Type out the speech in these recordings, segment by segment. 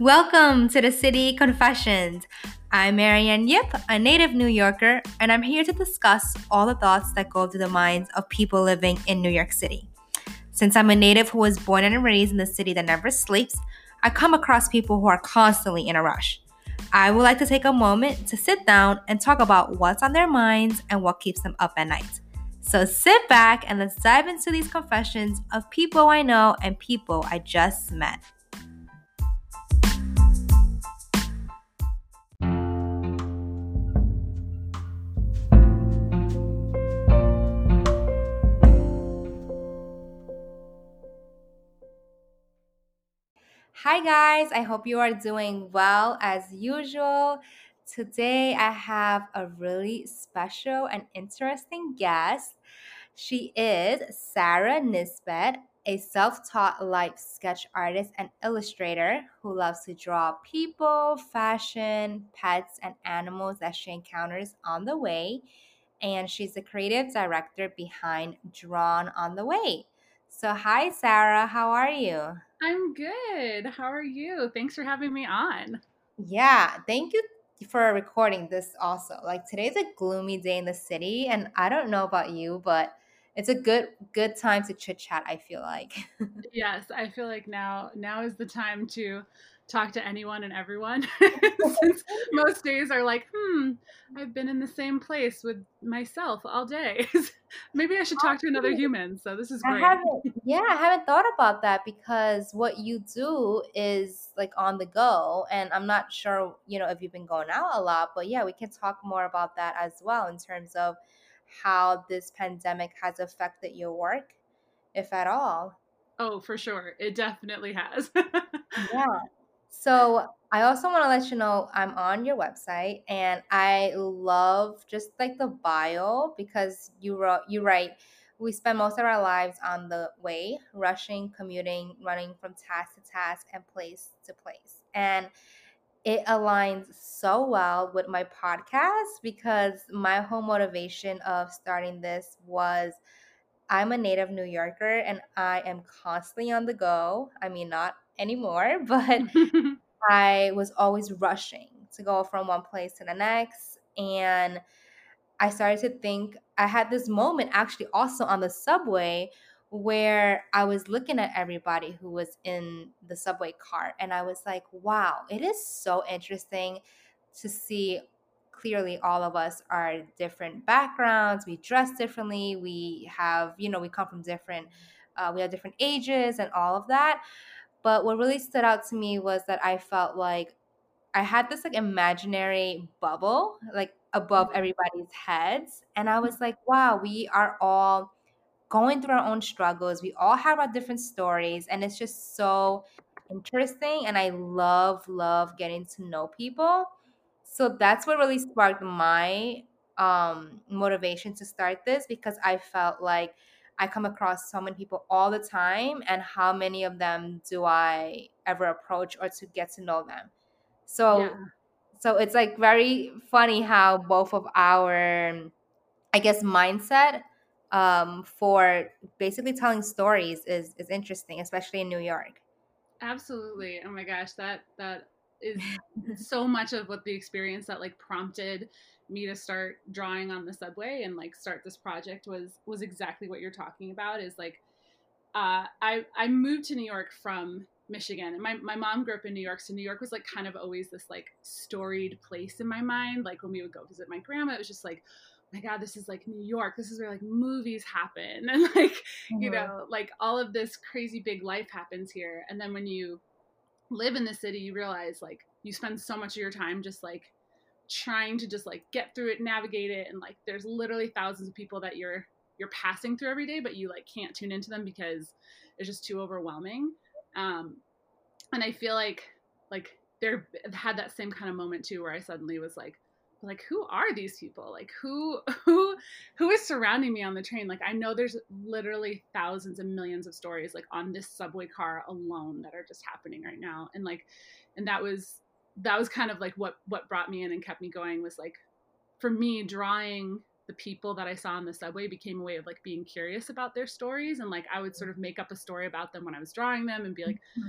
Welcome to the City Confessions. I'm Marianne Yip, a native New Yorker, and I'm here to discuss all the thoughts that go through the minds of people living in New York City. Since I'm a native who was born and raised in the city that never sleeps, I come across people who are constantly in a rush. I would like to take a moment to sit down and talk about what's on their minds and what keeps them up at night. So sit back and let's dive into these confessions of people I know and people I just met. Hi, guys. I hope you are doing well as usual. Today, I have a really special and interesting guest. She is Sarah Nisbet, a self taught life sketch artist and illustrator who loves to draw people, fashion, pets, and animals that she encounters on the way. And she's the creative director behind Drawn on the Way. So, hi, Sarah. How are you? I'm good. How are you? Thanks for having me on. Yeah, thank you for recording this also. Like today's a gloomy day in the city and I don't know about you, but it's a good time to chit chat, I feel like. Yes, I feel like now is the time to talk to anyone and everyone since most days are like, I've been in the same place with myself all day. Maybe I should talk to another human. So this is great. I haven't thought about that because what you do is like on the go and I'm not sure, if you've been going out a lot, but yeah, we can talk more about that as well in terms of how this pandemic has affected your work, if at all. Oh, for sure. It definitely has. Yeah. So I also want to let you know I'm on your website and I love just like the bio because you write we spend most of our lives on the way, rushing, commuting, running from task to task and place to place. And it aligns so well with my podcast because my whole motivation of starting this was I'm a native New Yorker and I am constantly on the go. I mean, not anymore, but I was always rushing to go from one place to the next. And I started to think, I had this moment actually also on the subway where I was looking at everybody who was in the subway cart. And I was like, wow, it is so interesting to see clearly all of us are different backgrounds. We dress differently. We have, we come from we have different ages and all of that. But what really stood out to me was that I felt like I had this like imaginary bubble like above everybody's heads. And I was like, wow, we are all going through our own struggles. We all have our different stories. And it's just so interesting. And I love getting to know people. So that's what really sparked my motivation to start this because I felt like I come across so many people all the time. And how many of them do I ever approach or to get to know them? So Yeah. so it's like very funny how both of our, I guess, mindset for basically telling stories is interesting, especially in New York. Absolutely. Oh my gosh, that is so much of what the experience that like prompted me to start drawing on the subway and like start this project was exactly what you're talking about is like I moved to New York from Michigan and my mom grew up in New York, so New York was like kind of always this like storied place in my mind. Like when we would go visit my grandma, it was just like, oh my God, this is like New York. This is where like movies happen and like, Mhm. like all of this crazy big life happens here. And then when you live in the city, you realize like you spend so much of your time just like trying to just like get through it, navigate it, and like there's literally thousands of people that you're passing through every day, but you like can't tune into them because it's just too overwhelming. Um, and I feel like there had that same kind of moment too, where I suddenly was like who are these people? Like who is surrounding me on the train? Like I know there's literally thousands and millions of stories like on this subway car alone that are just happening right now, and like and that was kind of like what brought me in and kept me going was like for me drawing the people that I saw on the subway became a way of like being curious about their stories, and like I would sort of make up a story about them when I was drawing them and be like,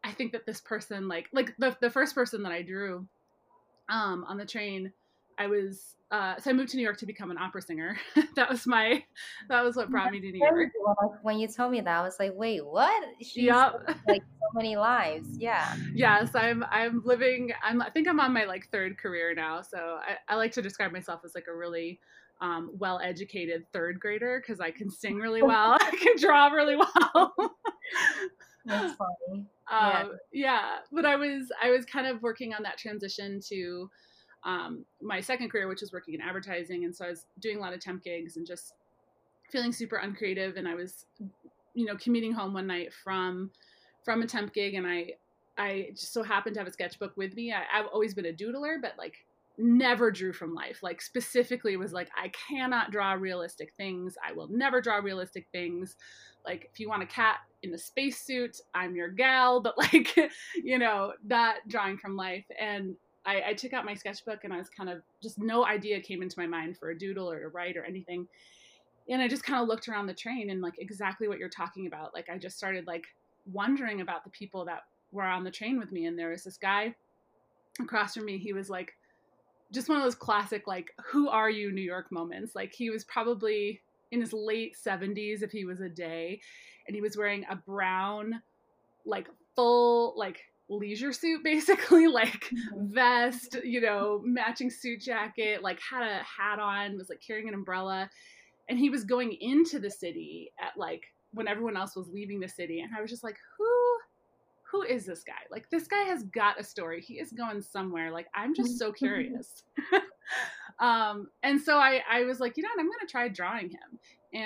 I think that this person, like the first person that I drew on the train, I was so I moved to New York to become an opera singer. that was what brought me to New Crazy. York. When you told me that, I was like, wait, what? She's Yep. like so many lives. Yeah. Yes, I'm living. I think I'm on my like third career now. So I like to describe myself as like a really well-educated third grader because I can sing really well. I can draw really well. That's funny. Yeah. Yeah, but I was kind of working on that transition to my second career, which was working in advertising, and so I was doing a lot of temp gigs and just feeling super uncreative. And I was, commuting home one night from a temp gig, and I just so happened to have a sketchbook with me. I've always been a doodler, but like never drew from life. Like specifically was like, I cannot draw realistic things. I will never draw realistic things. Like if you want a cat in a spacesuit, I'm your gal, but like, not drawing from life. And I took out my sketchbook and I was kind of just no idea came into my mind for a doodle or to write or anything. And I just kind of looked around the train and like exactly what you're talking about. Like I just started like wondering about the people that were on the train with me. And there was this guy across from me. He was like just one of those classic, like, who are you New York moments. Like he was probably in his late 70s if he was a day. And he was wearing a brown, like full, like leisure suit, basically, like vest, matching suit jacket, like had a hat on, was like carrying an umbrella. And he was going into the city at like when everyone else was leaving the city. And I was just like, who is this guy? Like this guy has got a story. He is going somewhere. Like I'm just so curious. And so I was like, what, I'm gonna try drawing him.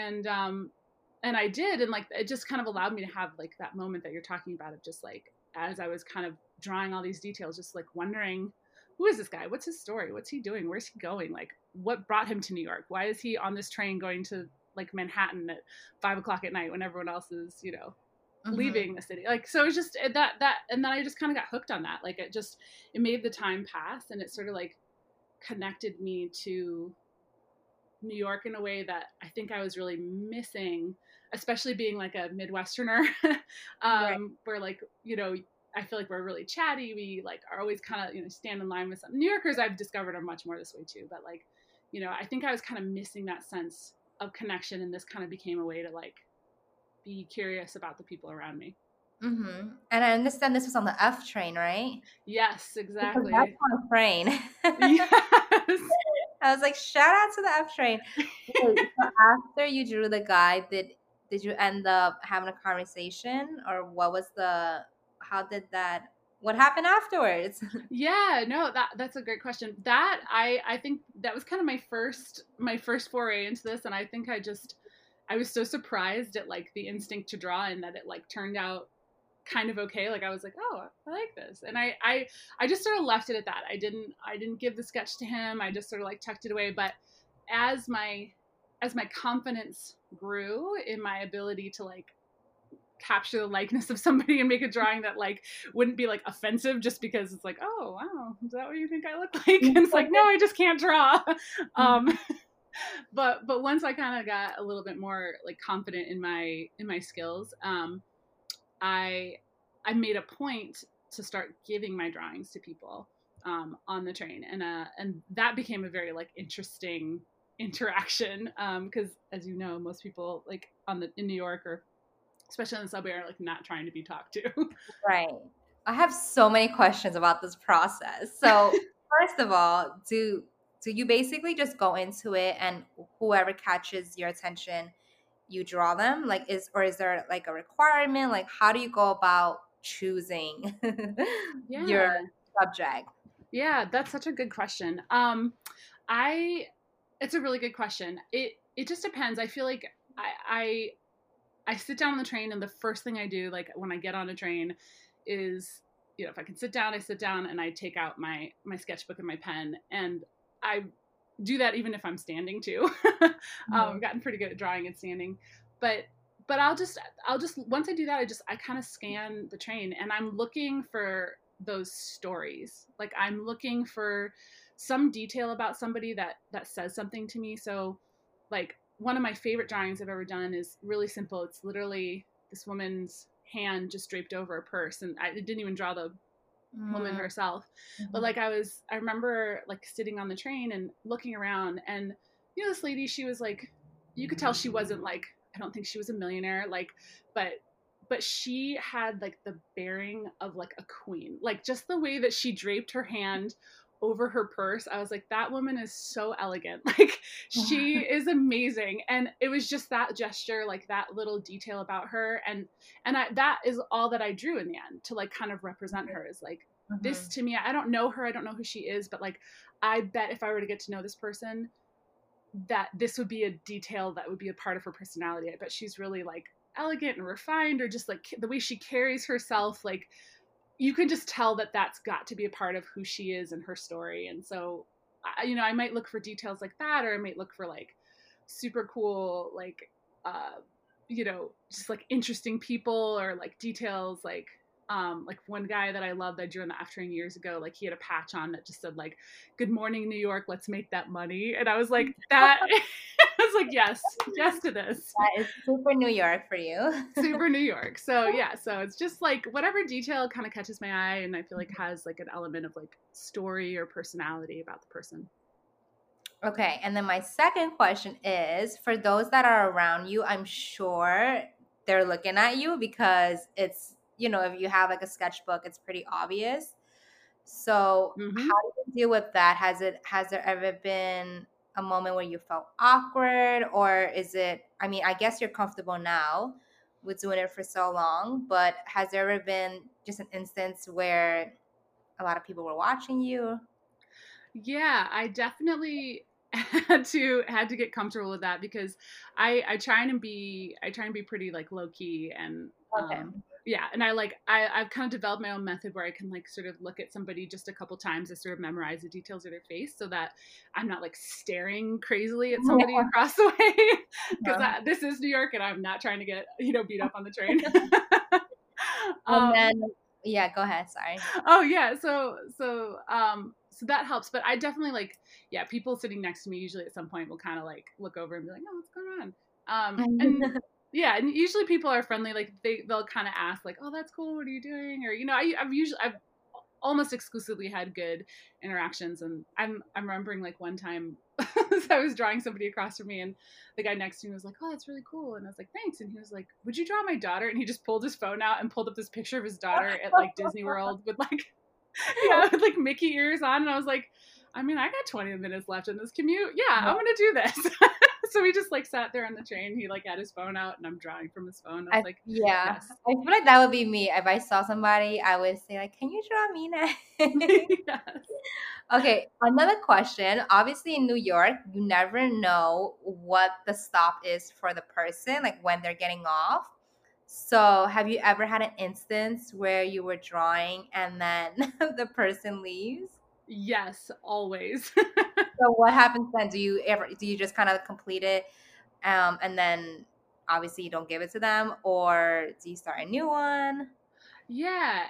And I did, and like it just kind of allowed me to have like that moment that you're talking about of just like as I was kind of drawing all these details, just like wondering, who is this guy? What's his story? What's he doing? Where's he going? Like what brought him to New York? Why is he on this train going to like Manhattan at 5 o'clock at night when everyone else is, leaving the city? Like so it's just that and then I just kind of got hooked on that. Like it made the time pass, and it sort of like connected me to New York in a way that I think I was really missing, especially being like a Midwesterner. Right. Where like, I feel like we're really chatty. We like are always kind of, stand in line with some New Yorkers. I've discovered are much more this way too. But like, I think I was kind of missing that sense of connection, and this kind of became a way to like be curious about the people around me. And I understand this was on the F train, right? Yes, Because that's exactly. on a train. Yes. I was like, shout out to the F train. Wait, so after you drew the guy, did you end up having a conversation, or how did that, what happened afterwards? Yeah, no, that's a great question. That I think that was kind of my first foray into this, and I think I was so surprised at like the instinct to draw and that it like turned out kind of okay. Like I was like, oh, I like this, and I just sort of left it at that. I didn't give the sketch to him. I just sort of like tucked it away. But as my confidence grew in my ability to like capture the likeness of somebody and make a drawing that like wouldn't be like offensive just because it's like, oh wow, is that what you think I look like? And it's like, no, I just can't draw. um but once I kind of got a little bit more like confident in my skills, I made a point to start giving my drawings to people on the train, and that became a very like interesting interaction because as you know, most people like in New York or especially on the subway are like not trying to be talked to. Right. I have so many questions about this process. So, first of all, do you basically just go into it and whoever catches your attention, you draw them? Like is there like a requirement? Like how do you go about choosing your Yeah. subject? Yeah, that's such a good question. I It's a really good question. It just depends. I feel like I sit down on the train, and the first thing I do, like when I get on a train, is if I can sit down, I sit down and I take out my sketchbook and my pen, and I do that even if I'm standing too. I've gotten pretty good at drawing and standing, but I'll just once I do that, I kind of scan the train, and I'm looking for those stories. Like I'm looking for some detail about somebody that says something to me. So like one of my favorite drawings I've ever done is really simple. It's literally this woman's hand just draped over a purse, and I didn't even draw the woman Mm-hmm. herself. But like I remember like sitting on the train and looking around, and this lady, she was like, you could tell she wasn't like, I don't think she was a millionaire, like, but she had like the bearing of like a queen, like just the way that she draped her hand over her purse. I was like, that woman is so elegant. Like, she is amazing. And it was just that gesture, like that little detail about her. That is all that I drew in the end, to like kind of represent her, is like, this Mm-hmm. to me, I don't know her, I don't know who she is, but like, I bet if I were to get to know this person, that this would be a detail that would be a part of her personality. I bet she's really like elegant and refined, or just like the way she carries herself, like you can just tell that that's got to be a part of who she is and her story. And so I might look for details like that, or I might look for like super cool, like just like interesting people, or like details like one guy that I loved, I drew in the afternoon years ago, like he had a patch on that just said like, "Good morning, New York, let's make that money." And I was like, that I was like, yes to this. That is super New York for you. Super New York. So yeah, so it's just like whatever detail kind of catches my eye, and I feel like has like an element of like story or personality about the person. Okay, and then my second question is, for those that are around you, I'm sure they're looking at you because it's, if you have like a sketchbook, it's pretty obvious. So, Mm-hmm. how do you deal with that? Has there ever been a moment where you felt awkward, or is it, I mean, I guess you're comfortable now with doing it for so long, but has there ever been just an instance where a lot of people were watching you? Yeah, I definitely had to get comfortable with that, because I try and be pretty like low key, and Okay. yeah, and I've kind of developed my own method where I can like sort of look at somebody just a couple times to sort of memorize the details of their face, so that I'm not like staring crazily at somebody across the way, because Yeah. this is New York and I'm not trying to get beat up on the train. And um then, yeah, go ahead. Sorry. oh yeah, so that helps. But I definitely like, yeah, people sitting next to me usually at some point will kind of like look over and be like, "Oh, what's going on?" And yeah, and usually people are friendly, like they'll kind of ask like, "Oh, that's cool, what are you doing?" Or I've almost exclusively had good interactions. And I'm remembering like one time I was drawing somebody across from me, and the guy next to me was like, "Oh, that's really cool." And I was like, "Thanks." And he was like, "Would you draw my daughter?" And he just pulled his phone out and pulled up this picture of his daughter at like Disney World with like yeah, with like Mickey ears on. And I was like, I mean, I got 20 minutes left in this commute. Yeah, I'm gonna do this. So we just like sat there on the train. He like had his phone out, and I'm drawing from his phone. I was like, Yeah, yes. I feel like that would be me. If I saw somebody, I would say like, "Can you draw me next?" Yes. Okay, another question. Obviously, in New York, you never know what the stop is for the person, like when they're getting off. So, have you ever had an instance where you were drawing and then the person leaves? Yes, always. So, what happens then? Do you just kind of complete it, and then obviously you don't give it to them, or do you start a new one? Yeah,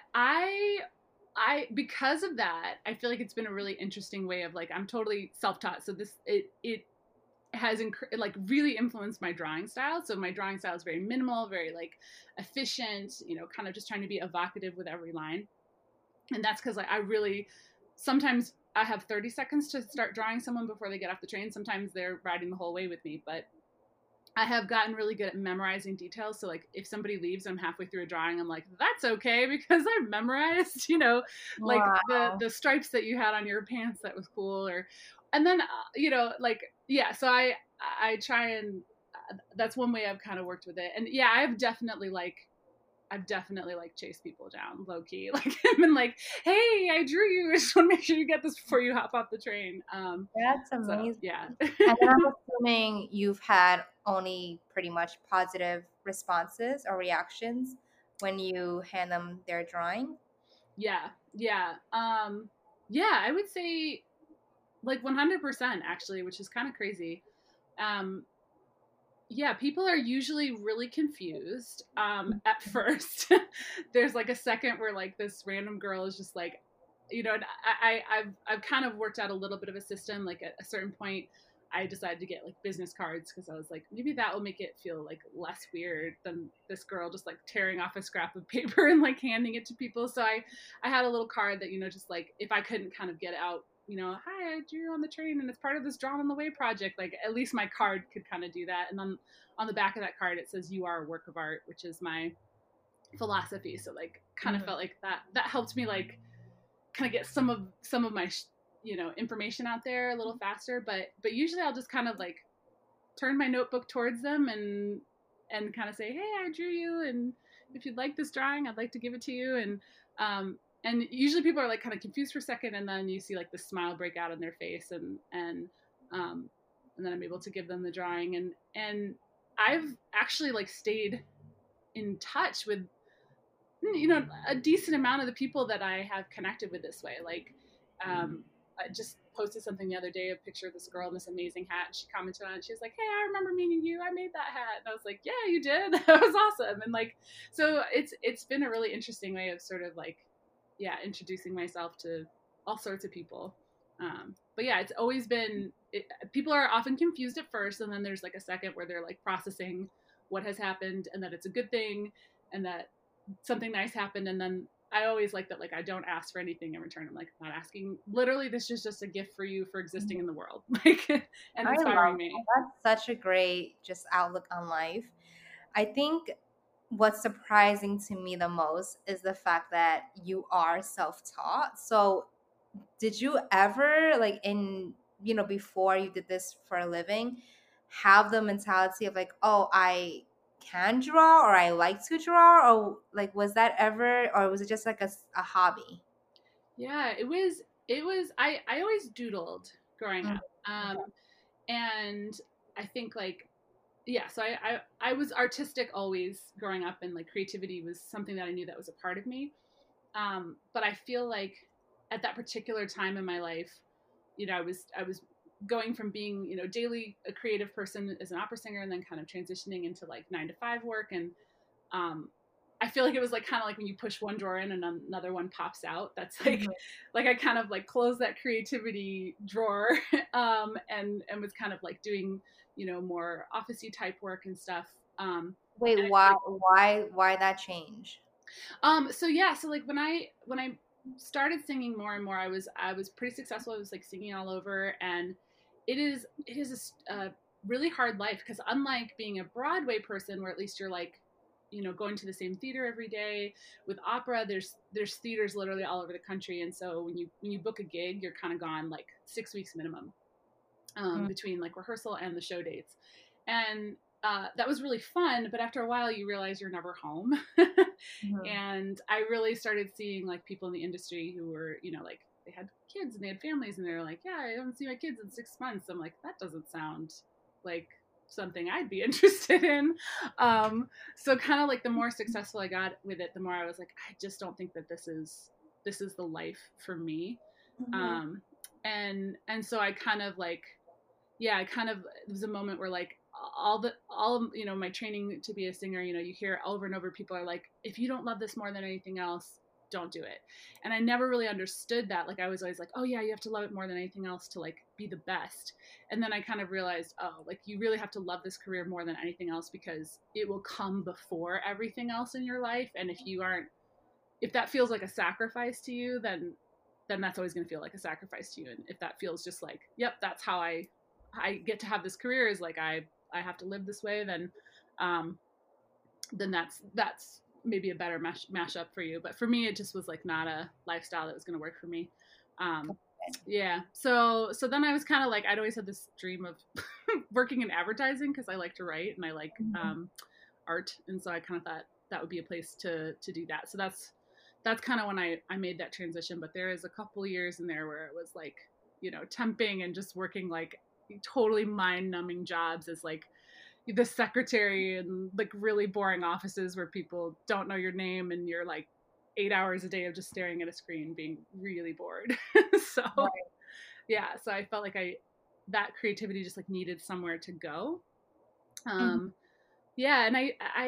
I because of that, I feel like it's been a really interesting way of like, I'm totally self-taught. So it has like really influenced my drawing style. So my drawing style is very minimal, very like efficient, kind of just trying to be evocative with every line. And that's because like I really sometimes I have 30 seconds to start drawing someone before they get off the train. Sometimes they're riding the whole way with me, but I have gotten really good at memorizing details. So like if somebody leaves, I'm halfway through a drawing, I'm like, that's okay, because I memorized, like Wow. the stripes that you had on your pants, that was cool. Or and then like, yeah, so I try and that's one way I've kind of worked with it. And yeah, I've definitely like chased people down low key. Like I've been like, "Hey, I drew you. I just want to make sure you get this before you hop off the train." That's So amazing. yeah. And then I'm assuming you've had only pretty much positive responses or reactions when you hand them their drawing. Yeah, yeah. Yeah, I would say like 100% actually, which is kind of crazy. Um, yeah, people are usually really confused at first. There's like a second where like this random girl is just like, and I've kind of worked out a little bit of a system. Like at a certain point, I decided to get like business cards because I was like, maybe that will make it feel like less weird than this girl just like tearing off a scrap of paper and like handing it to people. So I had a little card that, you know, just like if I couldn't kind of get out, you know, hi, I drew on the train and it's part of this Drawn on the Way project. Like at least my card could kind of do that. And then on the back of that card, it says, "You are a work of art," which is my philosophy. So like kind of felt like that helped me like kind of get some of my you know, information out there a little faster. But usually I'll just kind of like turn my notebook towards them and kind of say, hey, I drew you, and if you'd like this drawing, I'd like to give it to you. And usually people are like kind of confused for a second, and then you see like the smile break out on their face, and then I'm able to give them the drawing. And I've actually like stayed in touch with, you know, a decent amount of the people that I have connected with this way. Like, I just posted something the other day, a picture of this girl in this amazing hat. And she commented on it. She was like, "Hey, I remember meeting you. I made that hat." And I was like, "Yeah, you did. That was awesome." And like, so it's been a really interesting way of sort of like, yeah, introducing myself to all sorts of people. But yeah, it's always been. People are often confused at first, and then there's like a second where they're like processing what has happened and that it's a good thing and that something nice happened. And then I always like that, like, I don't ask for anything in return. I'm like, I'm not asking. Literally, this is just a gift for you for existing in the world, like, and I inspiring love me. that. That's such a great just outlook on life. I think what's surprising to me the most is the fact that you are self-taught. So did you ever like in, you know, before you did this for a living, have the mentality of like, oh, I can draw or I like to draw, or like was that ever, or was it just like a hobby? Yeah, it was. It was. I always doodled growing Mm, up, okay. and I think like, yeah. So I was artistic always growing up, and like creativity was something that I knew that was a part of me. But I feel like at that particular time in my life, you know, I was going from being, you know, daily a creative person as an opera singer, and then kind of transitioning into like 9 to 5 work. And um, I feel like it was like kind of like when you push one drawer in and another one pops out. That's Mhm. like I kind of like closed that creativity drawer, and was kind of like doing, you know, more officey type work and stuff. Wait, And I feel like why that change? So yeah, so like when I started singing more and more, I was pretty successful. I was like singing all over, and it is a really hard life because unlike being a Broadway person, where at least you're like, you know, going to the same theater every day, with opera, there's theaters literally all over the country, and so when you book a gig, you're kind of gone like 6 weeks minimum, Mm, between like rehearsal and the show dates. And that was really fun, but after a while you realize you're never home. mhm. And I really started seeing like people in the industry who were, you know, like they had kids and they had families, and they were like, yeah, I haven't seen my kids in 6 months. I'm like, that doesn't sound like something I'd be interested in. So kind of like the more successful I got with it, the more I was like, I just don't think that this is the life for me. Mhm. um and so I kind of like, yeah, I kind of, it was a moment where like all you know, my training to be a singer, you know, you hear over and over people are like, if you don't love this more than anything else, don't do it. And I never really understood that. Like I was always like, oh yeah, you have to love it more than anything else to like be the best. And then I kind of realized, oh, like you really have to love this career more than anything else because it will come before everything else in your life. And if that feels like a sacrifice to you, then that's always going to feel like a sacrifice to you. And if that feels just like, yep, that's how I get to have this career, is like I have to live this way, um then that's maybe a better mash up for you. But for me, it just was like not a lifestyle that was going to work for me. um yeah, so then I was kind of like, I'd always had this dream of working in advertising because I like to write and I like Mhm. art, and so I kind of thought that would be a place to do that. So that's kind of when I made that transition. But there is a couple years in there where it was like, you know, temping and just working like totally mind numbing jobs as like the secretary in like really boring offices where people don't know your name and you're like 8 hours a day of just staring at a screen being really bored. So Right. yeah, so I felt like that creativity just like needed somewhere to go. Mhm. um yeah, and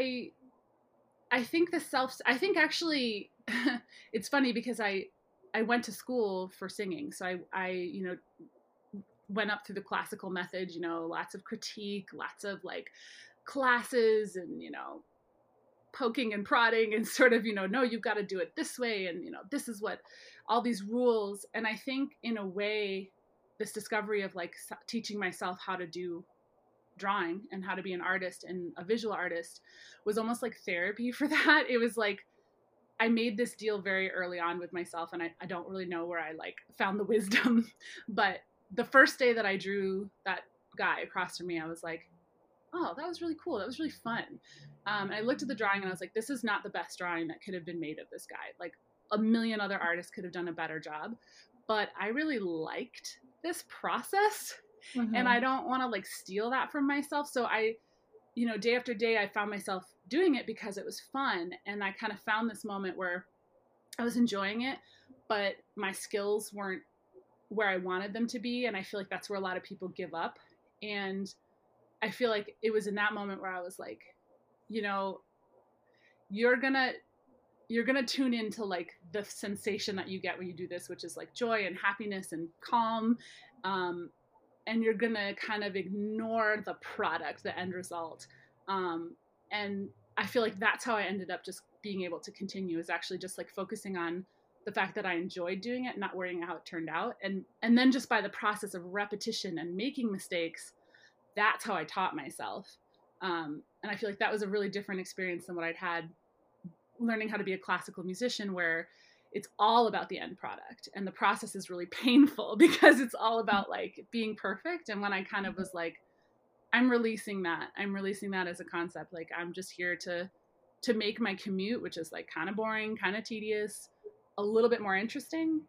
I think I think actually it's funny because I went to school for singing. So I you know, went up through the classical method, you know, lots of critique, lots of like classes and, you know, poking and prodding and sort of, you know, no, you've got to do it this way. And, you know, this is what all these rules. And I think in a way, this discovery of like teaching myself how to do drawing and how to be an artist and a visual artist was almost like therapy for that. It was like, I made this deal very early on with myself, and I don't really know where I like found the wisdom, but the first day that I drew that guy across from me, I was like, oh, that was really cool. That was really fun. And I looked at the drawing and I was like, this is not the best drawing that could have been made of this guy. Like a million other artists could have done a better job, but I really liked this process, and I don't want to like steal that from myself. So I, you know, day after day, I found myself doing it because it was fun. And I kind of found this moment where I was enjoying it, but my skills weren't where I wanted them to be. And I feel like that's where a lot of people give up. And I feel like it was in that moment where I was like, you know, you're gonna tune into like the sensation that you get when you do this, which is like joy and happiness and calm. And you're gonna kind of ignore the product, the end result. And I feel like that's how I ended up just being able to continue, is actually just like focusing on the fact that I enjoyed doing it, not worrying how it turned out. And then just by the process of repetition and making mistakes, that's how I taught myself. And I feel like that was a really different experience than what I'd had learning how to be a classical musician, where it's all about the end product and the process is really painful because it's all about like being perfect. And when I kind of was like, I'm releasing that as a concept. Like I'm just here to make my commute, which is like kind of boring, kind of tedious, a little bit more interesting.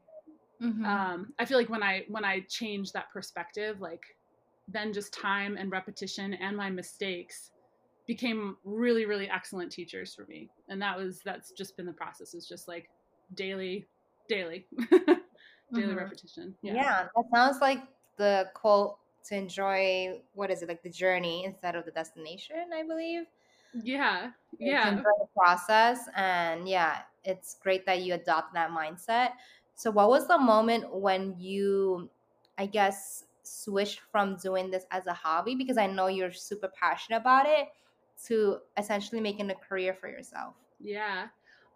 I feel like when I changed that perspective, like then just time and repetition and my mistakes became really, really excellent teachers for me. And that's just been the process. It's just like daily daily repetition. Yeah, that sounds like the quote to enjoy, what is it, like the journey instead of the destination, I believe. Yeah. To enjoy the process. And yeah, it's great that you adopt that mindset. So what was the moment when you, I guess, switched from doing this as a hobby, because I know you're super passionate about it, to essentially making a career for yourself? Yeah.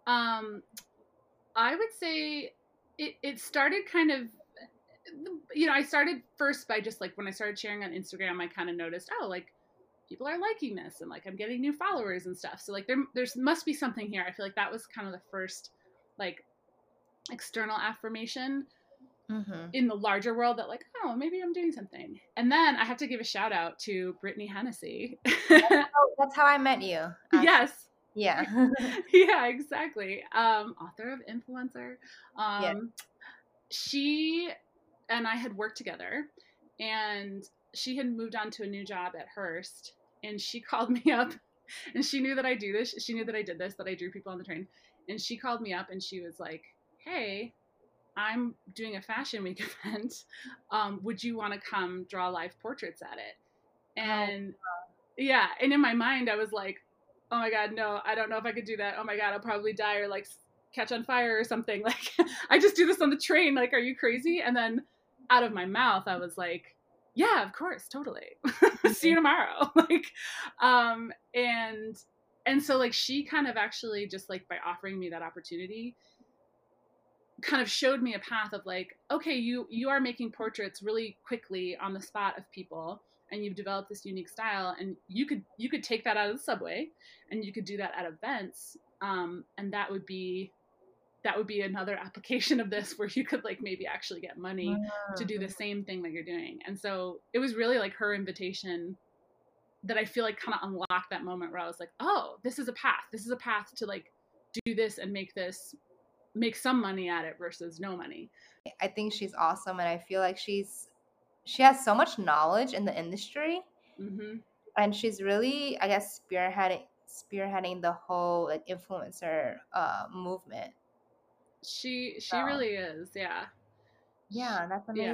I would say it started kind of, you know, I started first by just like when I started sharing on Instagram, I kind of noticed, oh, like people are liking this and like I'm getting new followers and stuff. So like there's must be something here. I feel like that was kind of the first like external affirmation in the larger world that like, oh, maybe I'm doing something. And then I have to give a shout out to Brittany Hennessy. That's how I met you, actually. Yes. Yeah. Yeah, exactly. Author of Influencer. Yeah. She and I had worked together, and she had moved on to a new job at Hearst, and she called me up, and she knew that I do this. She knew that I did this, that I drew people on the train. And she called me up and she was like, hey, I'm doing a Fashion Week event. Would you want to come draw live portraits at it? And yeah, and in my mind I was like, oh my God, no, I don't know if I could do that. Oh my God, I'll probably die or like catch on fire or something. Like I just do this on the train. Like, are you crazy? And then out of my mouth, I was like, yeah, of course, totally. See you tomorrow. Like, and so like she kind of actually just like by offering me that opportunity kind of showed me a path of like, okay, you are making portraits really quickly on the spot of people, and you've developed this unique style, and you could take that out of the subway and you could do that at events, and that would be another application of this where you could like maybe actually get money to do the same thing that you're doing. And so it was really like her invitation that I feel like kind of unlocked that moment where I was like, oh, this is a path to like do this and make some money at it versus no money. I think she's awesome, and I feel like she has so much knowledge in the industry, and she's really, I guess, spearheading the whole like influencer movement. She really is, yeah. Yeah, that's amazing.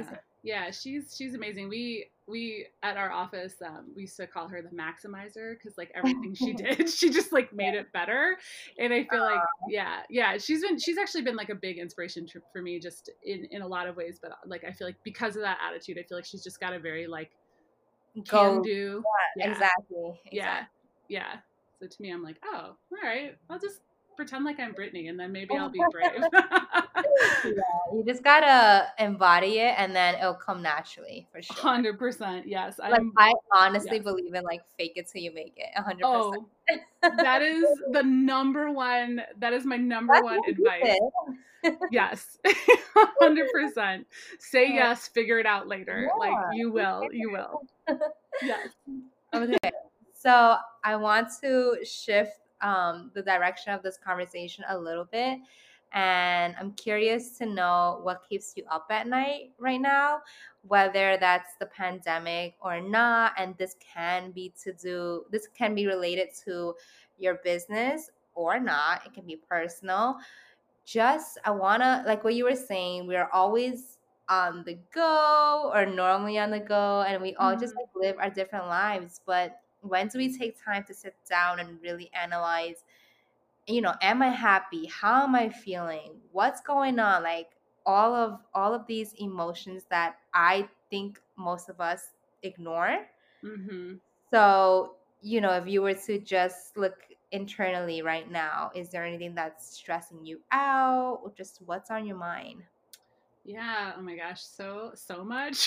Yeah, she's amazing. We at our office, we used to call her the maximizer because like everything she did, she just like made it better. And I feel like yeah, she's actually been like a big inspiration for me just in a lot of ways. But like I feel like because of that attitude, I feel like she's just got a very like can Go. do. Yeah, Yeah, exactly. yeah, Exactly. yeah. So to me, I'm like, oh, all right, I'll just pretend like I'm Brittany, and then maybe I'll be brave. Yeah, you just gotta embody it and then it'll come naturally for sure. 100%. Yes, Like I'm. I honestly Yes. believe in like fake it till you make it, 100%. Oh, that is the number one. That is my number That's one what you advice. did. Yes, 100%. Say Yeah. yes, figure it out later. Like Yeah. you will, you will. Yes. Okay. So I want to shift the direction of this conversation a little bit. And I'm curious to know what keeps you up at night right now, whether that's the pandemic or not. And this can be related to your business or not. It can be personal. Just I wanna like what you were saying, we're always on the go or normally on the go and we all just Hmm. like live our different lives. But when do we take time to sit down and really analyze, am I happy? How am I feeling? What's going on? Like all of these emotions that I think most of us ignore. Hmm. So, if you were to just look internally right now, is there anything that's stressing you out or just what's on your mind? Yeah. Oh my gosh. So much.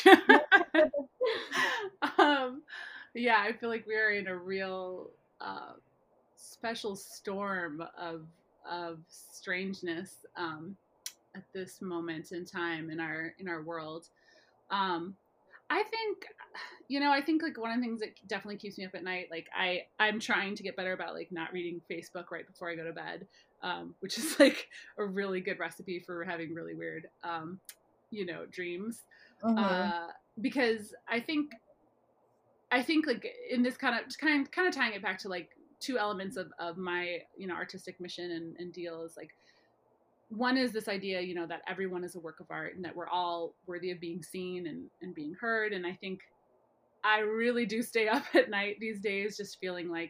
um, yeah, I feel like we are in a real special storm of strangeness at this moment in time in our world. Um, I think, I think like one of the things that definitely keeps me up at night, like I'm trying to get better about like not reading Facebook right before I go to bed, which is like a really good recipe for having really weird, dreams. Mm-hmm. Uh, because I think like in this kind of tying it back to like two elements of my artistic mission and deal is like one is this idea that everyone is a work of art and that we're all worthy of being seen and being heard. And I think I really do stay up at night these days just feeling like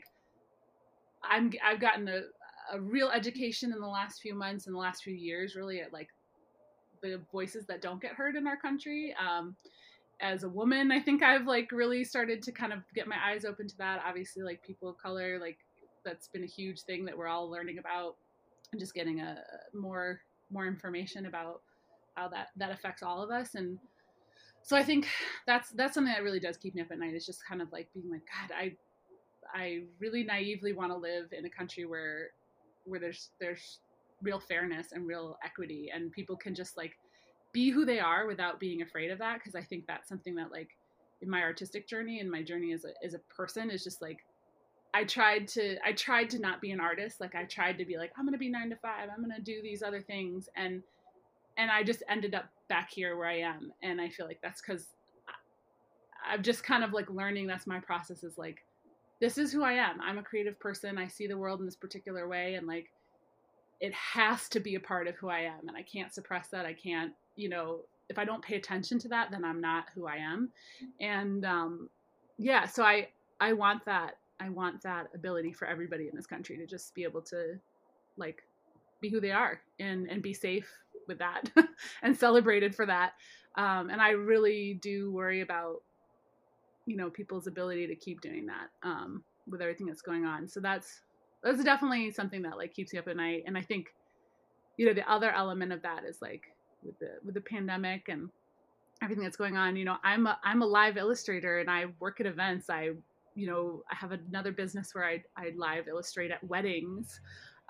I've gotten a real education in the last few months, in the last few years, really at like the voices that don't get heard in our country. As a woman, I think I've like really started to kind of get my eyes open to that. Obviously, like people of color, like that's been a huge thing that we're all learning about and just getting a more information about how that affects all of us. And so I think that's something that really does keep me up at night. It's just kind of like being like, God, I really naively want to live in a country where there's real fairness and real equity and people can just like be who they are without being afraid of that. Because I think that's something that like in my artistic journey and my journey as a person is just like I tried to not be an artist. Like I tried to be like I'm gonna be 9 to 5. I'm gonna do these other things, and I just ended up back here where I am. And I feel like that's because I'm just kind of like learning. That's my process. Is like this is who I am. I'm a creative person. I see the world in this particular way, and like it has to be a part of who I am, and I can't suppress that. I can't, if I don't pay attention to that, then I'm not who I am. And yeah, so I want that. I want that ability for everybody in this country to just be able to like be who they are and be safe with that and celebrated for that. And I really do worry about people's ability to keep doing that with everything that's going on. So that's definitely something that like keeps me up at night. And I think the other element of that is like with the pandemic and everything that's going on. I'm a live illustrator and I work at events. I have another business where I live illustrate at weddings,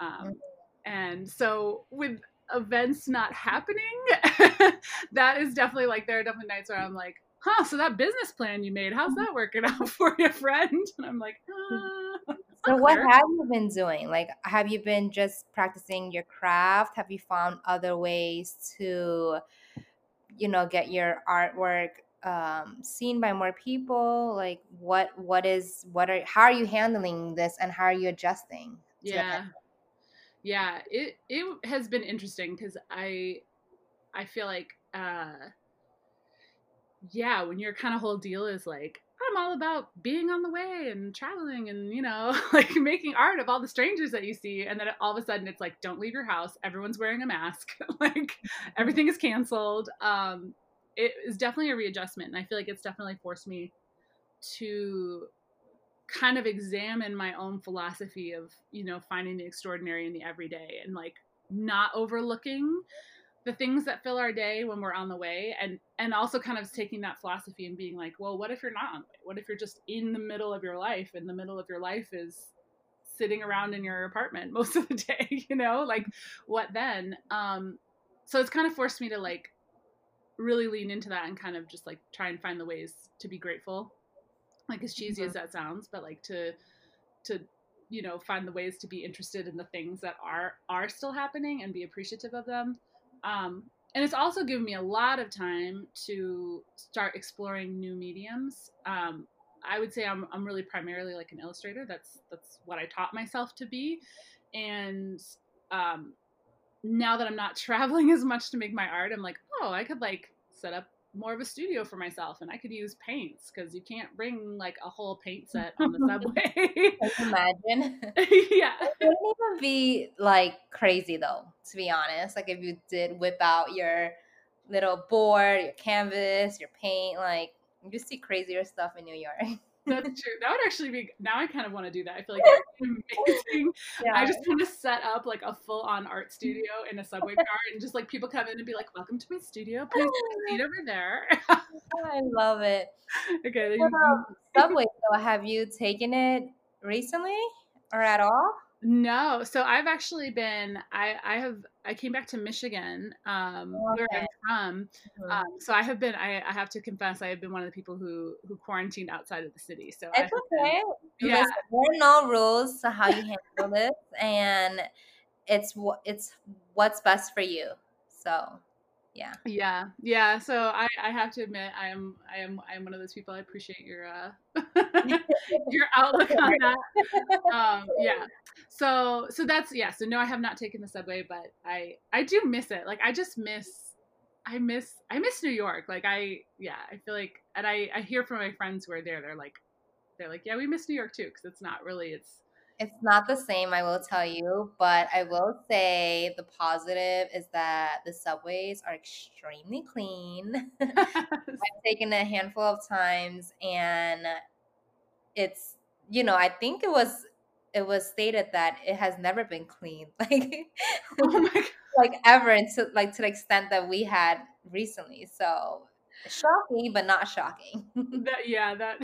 and so with events not happening, that is definitely like there are definitely nights where I'm like, huh, so that business plan you made, how's that working out for you, friend? And I'm like, it's So not what clear. have you been doing? Like, have you been just practicing your craft? Have you found other ways to, get your artwork seen by more people? Like, how are you handling this, and how are you adjusting to the Yeah, yeah, it has been interesting because I feel like yeah, when your kind of whole deal is like, I'm all about being on the way and traveling and, like making art of all the strangers that you see. And then all of a sudden it's like, don't leave your house. Everyone's wearing a mask. Like everything is canceled. It is definitely a readjustment. And I feel like it's definitely forced me to kind of examine my own philosophy of, finding the extraordinary in the everyday and like not overlooking the things that fill our day when we're on the way, and also kind of taking that philosophy and being like, well, what if you're not on the way? What if you're just in the middle of your life, and the middle of your life is sitting around in your apartment most of the day, like what then? So it's kind of forced me to like really lean into that and kind of just like try and find the ways to be grateful, like as cheesy Mhm. as that sounds, but like to find the ways to be interested in the things that are still happening and be appreciative of them. And it's also given me a lot of time to start exploring new mediums. I would say I'm really primarily like an illustrator. That's what I taught myself to be. And um, now that I'm not traveling as much to make my art, I'm like, oh, I could like set up more of a studio for myself, and I could use paints because you can't bring like a whole paint set on the subway. Can you imagine? Yeah. It wouldn't even be like crazy though, to be honest. Like if you did whip out your little board, your canvas, your paint, like you see crazier stuff in New York. That's true. That would actually be. Now I kind of want to do that. I feel like that would be amazing. I Yeah, just want to set up like a full-on art studio in a subway car, and just like people come in and be like, "Welcome to my studio. Please have a seat over there." I love it. Okay. What about Subway though? Have you taken it recently or at all? No, so I've actually been. I came back to Michigan, where Okay. I'm from. Mhm. So I have been. I have to confess, I have been one of the people who quarantined outside of the city. So I It's have been. okay. Yeah. Listen, there are no rules to how you handle this, and it's what's best for you. So, yeah. Yeah, yeah. So I have to admit, I am one of those people. I appreciate your your outlook on that. Yeah. So that's, yeah. So no, I have not taken the subway, but I do miss it. Like I miss New York. Like I feel like, and I hear from my friends who are there. They're like, yeah, we miss New York too, because it's not really it's. It's not the same, I will tell you, but I will say the positive is that the subways are extremely clean. I've taken it a handful of times and it's I think it was stated that it has never been clean Oh my god. like ever to the extent that we had recently. So shocking, but not shocking. That yeah that.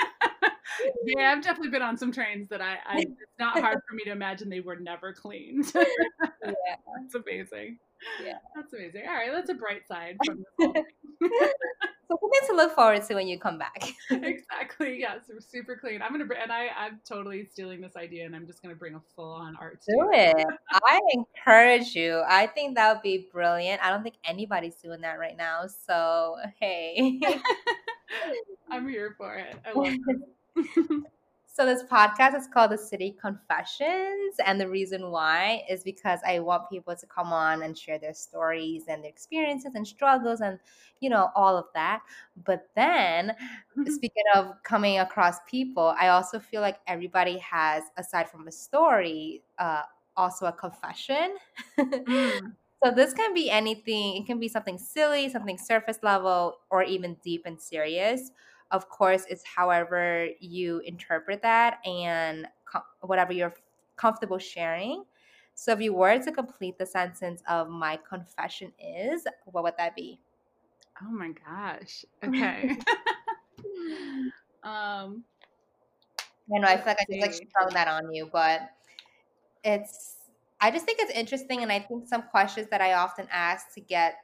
Yeah, I've definitely been on some trains that it's not hard for me to imagine they were never cleaned. Yeah, That's amazing. yeah. That's amazing. All right, that's a bright side from this whole So something to look forward to when you come back. thing. Exactly. Yes, we're super clean. I'm totally stealing this idea, and I'm just gonna bring a full on art studio. Do it. I encourage you. I think that would be brilliant. I don't think anybody's doing that right now. So, hey. I'm here for it. I love it. So this podcast is called The City Confessions, and the reason why is because I want people to come on and share their stories and their experiences and struggles and all of that. But then, speaking of coming across people, I also feel like everybody has, aside from a story, also a confession. Mm. So this can be anything. It can be something silly, something surface level, or even deep and serious. Of course, it's however you interpret that and whatever you're comfortable sharing. So if you were to complete the sentence of my confession is, what would that be? Oh my gosh. Okay. um, I know I feel let's like I just like see. sprung that on you, but it's I just think it's interesting, and I think some questions that I often ask to get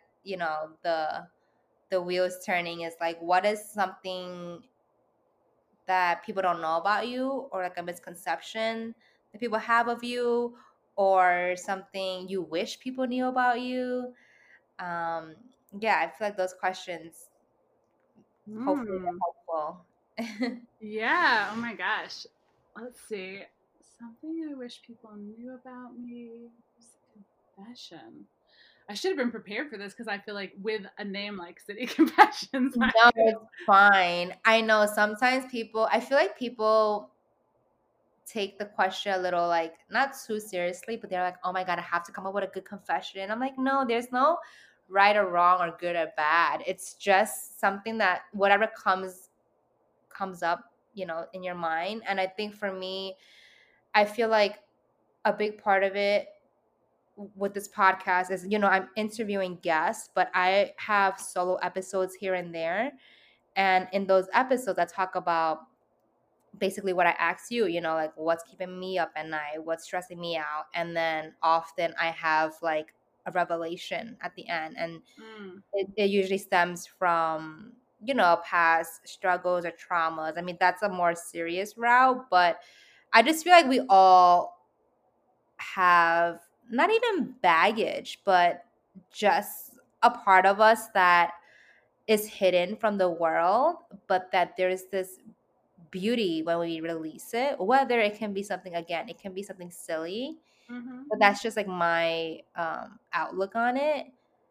the wheels turning is like, what is something that people don't know about you, or like a misconception that people have of you, or something you wish people knew about you? um yeah, I feel like those questions, hopefully, Hmm. they're helpful. Yeah. Oh my gosh. Let's see. Something I wish people knew about me. Confession. I should have been prepared for this because I feel like with a name like City Confessions, No, it's fine. I know sometimes people, I feel like people take the question a little like not too seriously, but they're like, oh my God, I have to come up with a good confession. And I'm like, no, there's no right or wrong or good or bad. It's just something that whatever comes up, in your mind. And I think for me, I feel like a big part of it with this podcast is, I'm interviewing guests, but I have solo episodes here and there. And in those episodes, I talk about basically what I asked you, like what's keeping me up at night, what's stressing me out. And then often I have like a revelation at the end. And Mm, it usually stems from, past struggles or traumas. I mean, that's a more serious route, but I just feel like we all have not even baggage, but just a part of us that is hidden from the world, but that there's this beauty when we release it, whether it can be something, again, it can be something silly, hmm but that's just like my outlook on it.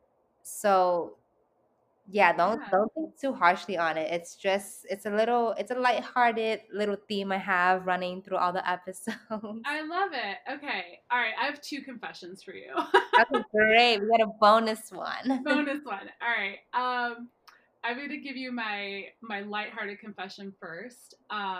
So yeah, don't yeah. don't think too harshly on it. It's a lighthearted little theme I have running through all the episodes. I love it. Okay. All right. I have two confessions for you. Okay, great. We got a bonus one. Bonus one. All right. I'm going to give you my lighthearted confession first.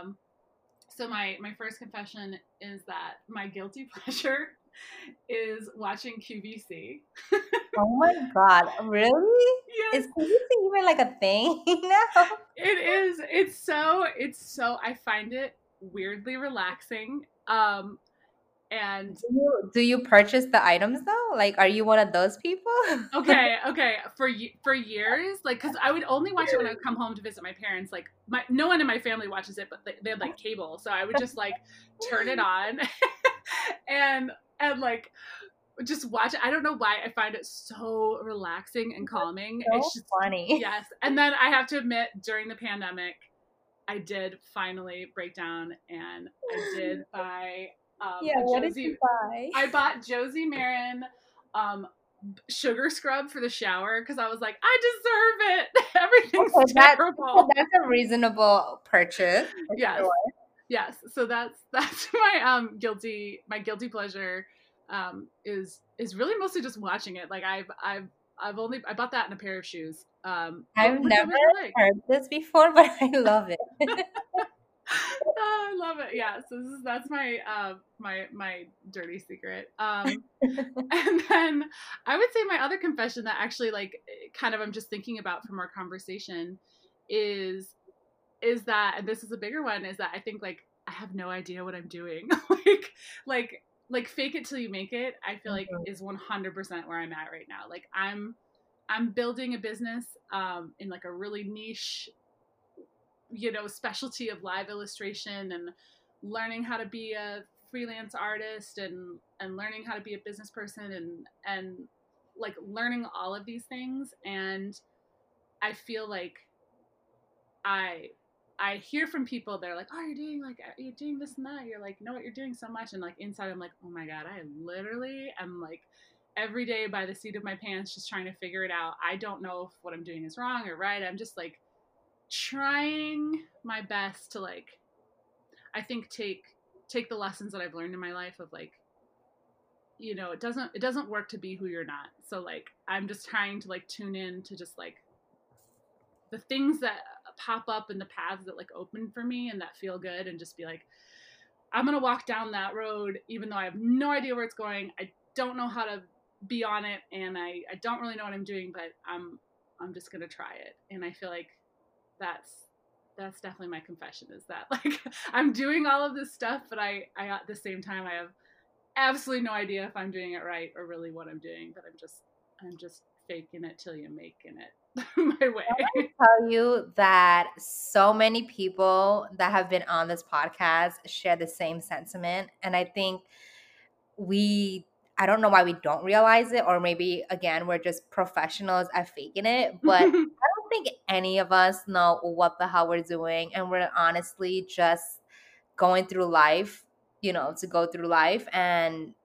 So my first confession is that my guilty pleasure is watching QVC. Oh my God, really? Yes, Is QVC even like a thing now? it is. It's so I find it weirdly relaxing. And Do you purchase the items though? Like, are you one of those people? okay, for years, like, because I would only watch it when I would come home to visit my parents. Like, no one in my family watches it, but they had like cable, so I would just like turn it on and like just watch it. I don't know why I find it so relaxing and calming. So It's just funny. yes. And then I have to admit, during the pandemic, I did finally break down and I did buy Yeah, a what did you Josie. buy? I bought Josie Marin um, sugar scrub for the shower because I was like, I deserve it. Okay, Everything's terrible. that's a reasonable purchase for Yes, sure. yes. So that's my guilty pleasure is really mostly just watching it. Like I bought that in a pair of shoes. I've Which I never really like. heard this before, but I love it. Oh, I love it. Yeah. So that's my dirty secret. And then I would say my other confession that actually like kind of I'm just thinking about from our conversation is that, and this is a bigger one, is that I think like I have no idea what I'm doing. Like like fake it till you make it. I feel like Mhm. is 100% where I'm at right now. Like I'm building a business in like a really niche, specialty of live illustration and learning how to be a freelance artist and learning how to be a business person and like learning all of these things. And I feel like I I hear from people, they're like, oh, you're doing this and that. You're like, know what you're doing so much. And like inside, I'm like, oh my God, I literally am like every day by the seat of my pants, just trying to figure it out. I don't know if what I'm doing is wrong or right. I'm just like trying my best to like, I think take the lessons that I've learned in my life of like, it doesn't work to be who you're not. So like, I'm just trying to like tune in to just like the things that pop up in the paths that like open for me and that feel good and just be like, I'm gonna walk down that road even though I have no idea where it's going. I don't know how to be on it and I don't really know what I'm doing, but I'm just gonna try it. And I feel like that's that's definitely my confession, is that like I'm doing all of this stuff, but I at the same time I have absolutely no idea if I'm doing it right or really what I'm doing, but I'm just faking it till you're making it my way. Tell you that so many people that have been on this podcast share the same sentiment. And I think we I don't know why we don't realize it, or maybe again we're just professionals at faking it, but I don't think any of us know what the hell we're doing, and we're honestly just going through life, to go through life. And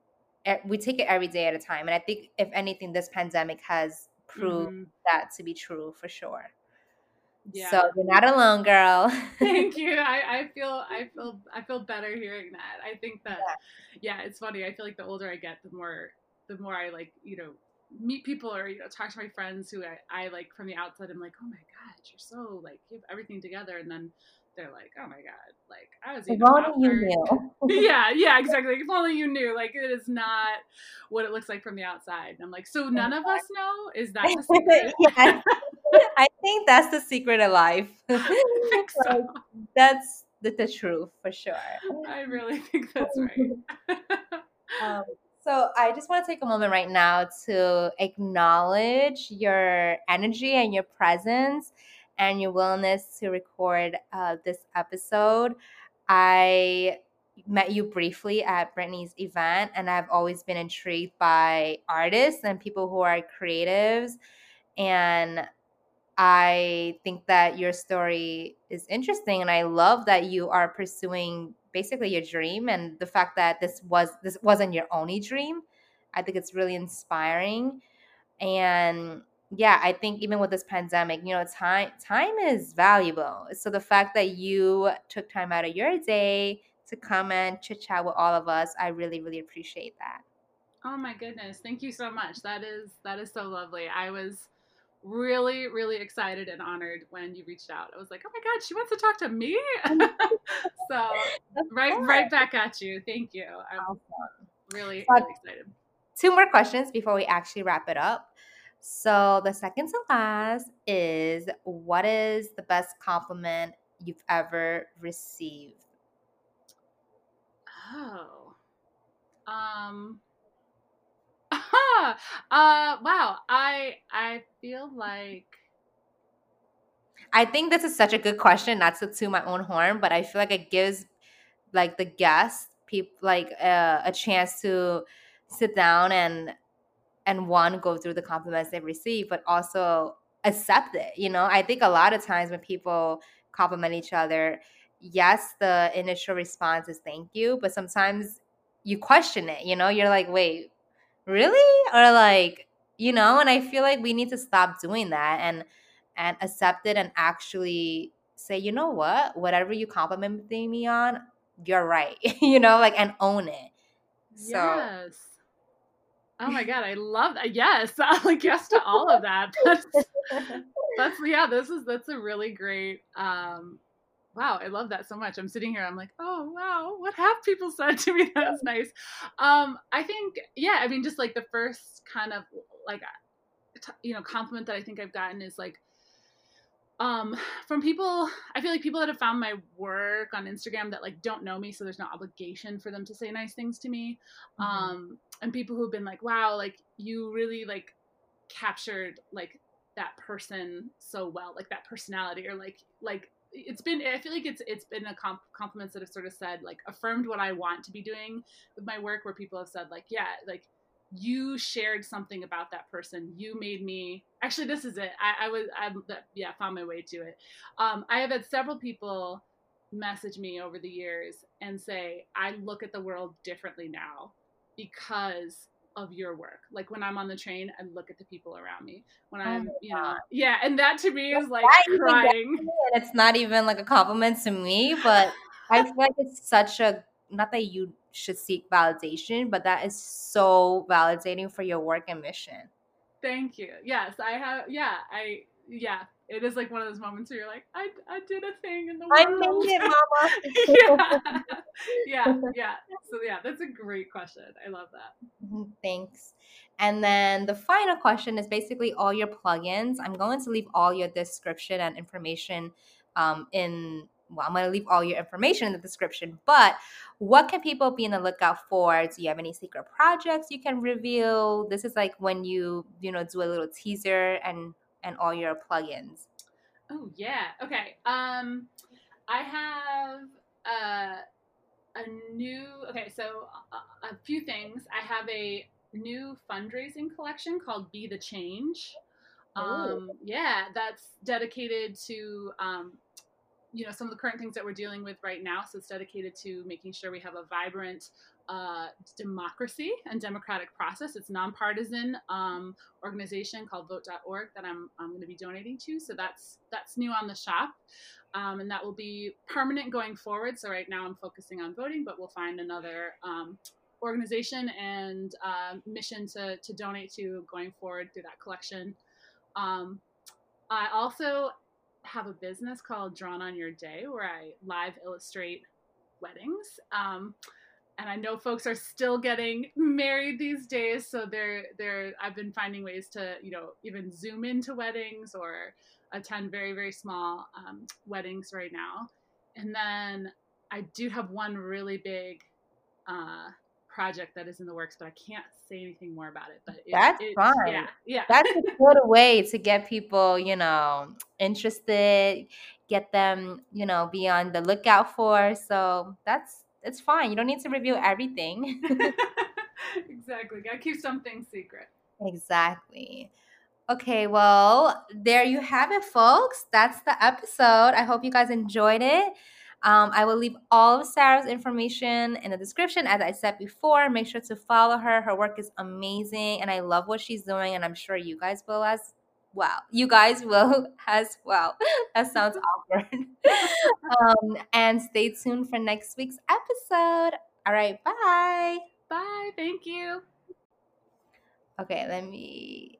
we take it every day at a time. And I think if anything, this pandemic has proved Mm-hmm. that to be true for sure. So Yeah. you're not alone, girl. Thank you. I feel better hearing that. I think that, yeah, it's funny. I feel like the older I get, the more I like, meet people or, talk to my friends who I like from the outside. I'm like, oh my God, you're so like, you have everything together. And then they're like, oh my God, like I was If eating a only you Pop-Tart. knew. Yeah, yeah, exactly. Like, if only you knew, like it is not what it looks like from the outside. And I'm like, so none of us know? Is that the secret? Yeah, I think that's the secret of life. I think so. Like, that's the truth for sure. I really think that's right. Um, so I just want to take a moment right now to acknowledge your energy and your presence and your willingness to record this episode. I met you briefly at Brittany's event, and I've always been intrigued by artists and people who are creatives. And I think that your story is interesting, and I love that you are pursuing basically your dream, and the fact that this wasn't your only dream. I think it's really inspiring. And yeah, I think even with this pandemic, time is valuable. So the fact that you took time out of your day to come and chit chat with all of us, I really, really appreciate that. Oh my goodness. Thank you so much. That is so lovely. I was really, really excited and honored when you reached out. I was like, oh my God, she wants to talk to me. So Of right course. back at you. Thank you. I'm Awesome. really, So really excited. two more questions before we actually wrap it up. So the second to last is, what is the best compliment you've ever received? Oh. Um wow. I feel like I think this is such a good question, not to toot my own horn, but I feel like it gives like the guest people like a chance to sit down and one, go through the compliments they've received, but also accept it. I think a lot of times when people compliment each other, yes, the initial response is thank you, but sometimes you question it. You're like, wait, really? Or like, and I feel like we need to stop doing that and accept it and actually say, you know what, whatever you complimenting me on, you're right. Like, and own it. So yes. Oh my God, I love that. Yes. Like yes to all of that. That's yeah, that's a really great wow, I love that so much. I'm sitting here, I'm like, oh wow, what have people said to me? That's nice. I think, yeah, I mean, just like the first kind of like compliment that I think I've gotten is like um from people. I feel like people that have found my work on Instagram that like don't know me, so there's no obligation for them to say nice things to me. Mhm. And people who've been like, wow, like you really like captured like that person so well, like that personality, or like it's been, I feel like it's been a compliments that have sort of said like affirmed what I want to be doing with my work, where people have said like, yeah, like you shared something about that person, you made me actually, this is it, yeah, found my way to it. I have had several people message me over the years and say I look at the world differently now because of your work. Like when I'm on the train, I look at the people around me. When Oh I'm, my God. yeah, and that to me is like That even gets crying. to me, and it's not even like a compliment to me, but I feel like it's such a, not that you should seek validation, but that is so validating for your work and mission. Thank you. Yes, I have. Yeah. It is like one of those moments where you're like, I did a thing in the I made world. it, mama. Yeah, yeah. So yeah, that's a great question. I love that. Mhm, thanks. And then the final question is basically all your plugins. I'm going to leave all your description and information I'm going to leave all your information in the description. But what can people be on the lookout for? Do you have any secret projects you can reveal? This is like when do a little teaser and all your plugins. Oh yeah. Okay. I have uh okay, so a few things. I have a new fundraising collection called Be the Change. Oh, Yeah, that's dedicated to some of the current things that we're dealing with right now. So it's dedicated to making sure we have a vibrant democracy and democratic process. It's a nonpartisan organization called Vote.org that I'm going to be donating to. So that's new on the shop. And that will be permanent going forward. So right now I'm focusing on voting, but we'll find another organization and mission to donate to going forward through that collection. I also have a business called Drawn on Your Day where I live illustrate weddings. And I know folks are still getting married these days, so I've been finding ways to, even Zoom into weddings or attend very, very small weddings right now. And then I do have one really big project that is in the works, but I can't say anything more about it. But That's yeah, fine. yeah. That's a good way to get people, interested, get them, be on the lookout for. So it's fine. You don't need to reveal everything. Exactly. Gotta keep some things secret. Exactly. Okay, well, there you have it, folks. That's the episode. I hope you guys enjoyed it. I will leave all of Sarah's information in the description. As I said before, make sure to follow her. Her work is amazing, and I love what she's doing, and I'm sure you guys will as well. You guys will as well. That sounds awkward. And stay tuned for next week's episode. All right, bye. Bye. Thank you. Okay, let me